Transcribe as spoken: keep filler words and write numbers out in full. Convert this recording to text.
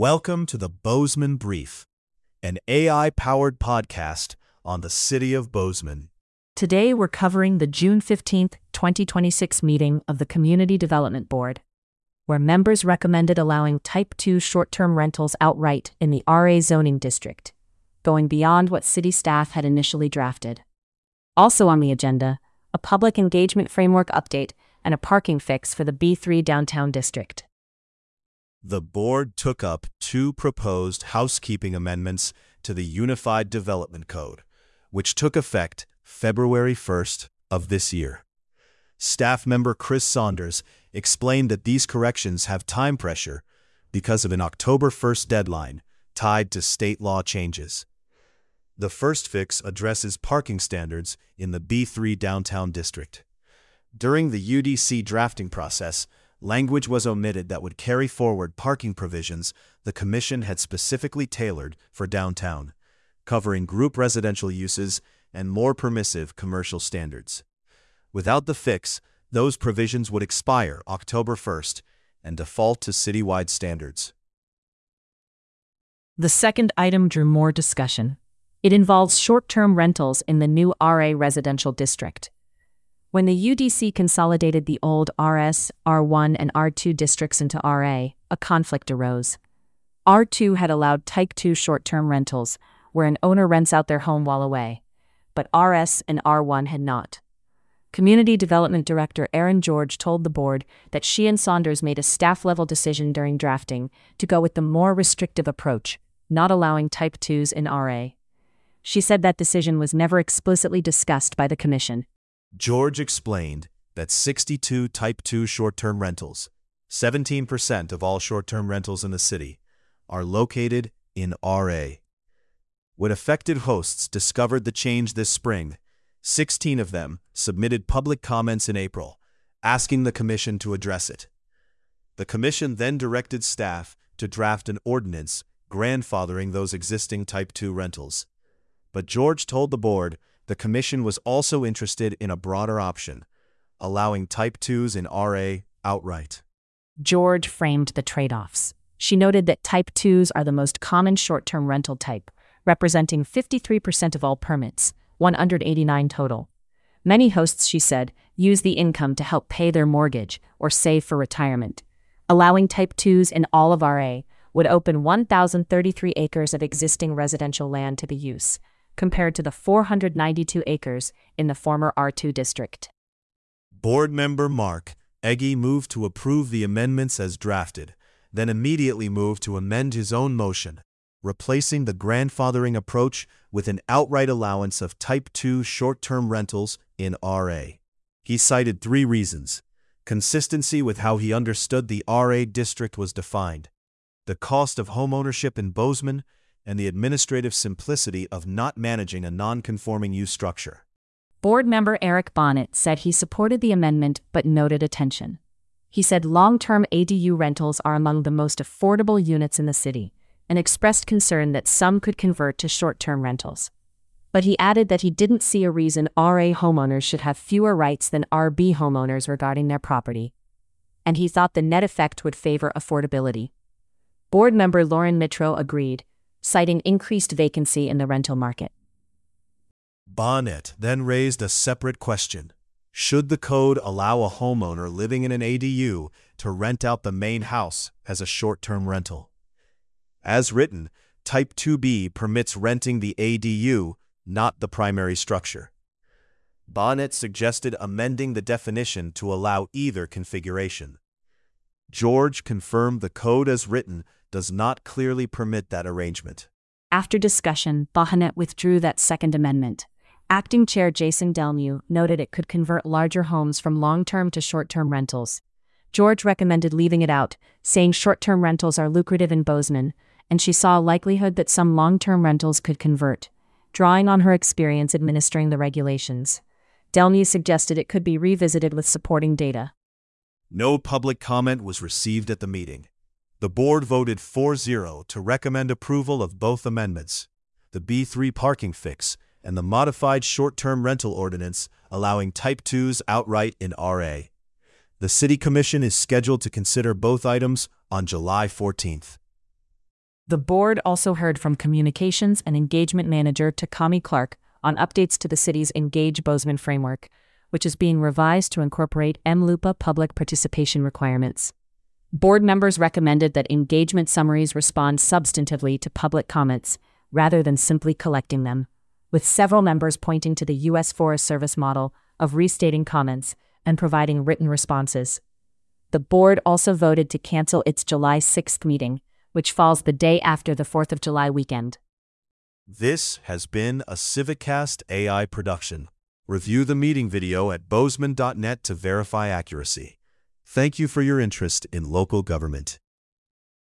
Welcome to the Bozeman Brief, an A I-powered podcast on the city of Bozeman. Today we're covering the June fifteenth, twenty twenty-six meeting of the Community Development Board, where members recommended allowing Type two short-term rentals outright in the R A zoning district, going beyond what city staff had initially drafted. Also on the agenda, a public engagement framework update and a parking fix for the B three downtown district. The board took up two proposed housekeeping amendments to the Unified Development Code, which took effect February first of this year. Staff member Chris Saunders explained that these corrections have time pressure because of an October first deadline tied to state law changes. The first fix addresses parking standards in the B three downtown district. During the U D C drafting process, language was omitted that would carry forward parking provisions the Commission had specifically tailored for downtown, covering group residential uses and more permissive commercial standards. Without the fix, those provisions would expire October first and default to citywide standards. The second item drew more discussion. It involves short-term rentals in the new R A residential district. When the U D C consolidated the old R S, R one, and R two districts into R A, a conflict arose. R two had allowed Type two short-term rentals, where an owner rents out their home while away, but R S and R one had not. Community Development Director Erin George told the board that she and Saunders made a staff-level decision during drafting to go with the more restrictive approach, not allowing Type twos in R A. She said that decision was never explicitly discussed by the Commission. George explained that sixty-two Type two short-term rentals, seventeen percent of all short-term rentals in the city, are located in R A. When affected hosts discovered the change this spring, sixteen of them submitted public comments in April, asking the Commission to address it. The Commission then directed staff to draft an ordinance grandfathering those existing Type two rentals. But George told the board the Commission was also interested in a broader option, allowing Type twos in R A outright. George framed the trade-offs. She noted that Type twos are the most common short-term rental type, representing fifty-three percent of all permits, one hundred eighty-nine total. Many hosts, she said, use the income to help pay their mortgage or save for retirement. Allowing Type twos in all of R A would open one thousand thirty-three acres of existing residential land to the use, compared to the four hundred ninety-two acres in the former R two district. Board member Mark Egge moved to approve the amendments as drafted, then immediately moved to amend his own motion, replacing the grandfathering approach with an outright allowance of Type two short-term rentals in R A. He cited three reasons: consistency with how he understood the R A district was defined, the cost of homeownership in Bozeman, and the administrative simplicity of not managing a non-conforming use structure. Board member Eric Bonnet said he supported the amendment but noted a tension. He said long-term A D U rentals are among the most affordable units in the city, and expressed concern that some could convert to short-term rentals. But he added that he didn't see a reason R A homeowners should have fewer rights than R B homeowners regarding their property, and he thought the net effect would favor affordability. Board member Lauren Mitro agreed, citing increased vacancy in the rental market. Bonnet then raised a separate question. Should the code allow a homeowner living in an A D U to rent out the main house as a short-term rental? As written, Type two B permits renting the A D U, not the primary structure. Bonnet suggested amending the definition to allow either configuration. George confirmed the code as written does not clearly permit that arrangement. After discussion, Bonnet withdrew that second amendment. Acting Chair Jason Delmu noted it could convert larger homes from long-term to short-term rentals. George recommended leaving it out, saying short-term rentals are lucrative in Bozeman, and she saw a likelihood that some long-term rentals could convert, drawing on her experience administering the regulations. Delmu suggested it could be revisited with supporting data. No public comment was received at the meeting. The board voted four zero to recommend approval of both amendments, the B three parking fix and the modified short-term rental ordinance allowing Type twos outright in R A. The City Commission is scheduled to consider both items on July fourteenth. The board also heard from Communications and Engagement Manager Takami Clark on updates to the city's Engage Bozeman framework, which is being revised to incorporate M L U P A public participation requirements. Board members recommended that engagement summaries respond substantively to public comments, rather than simply collecting them, with several members pointing to the U S Forest Service model of restating comments and providing written responses. The board also voted to cancel its July sixth meeting, which falls the day after the fourth of July weekend. This has been a CivicCast A I production. Review the meeting video at bozeman dot net to verify accuracy. Thank you for your interest in local government.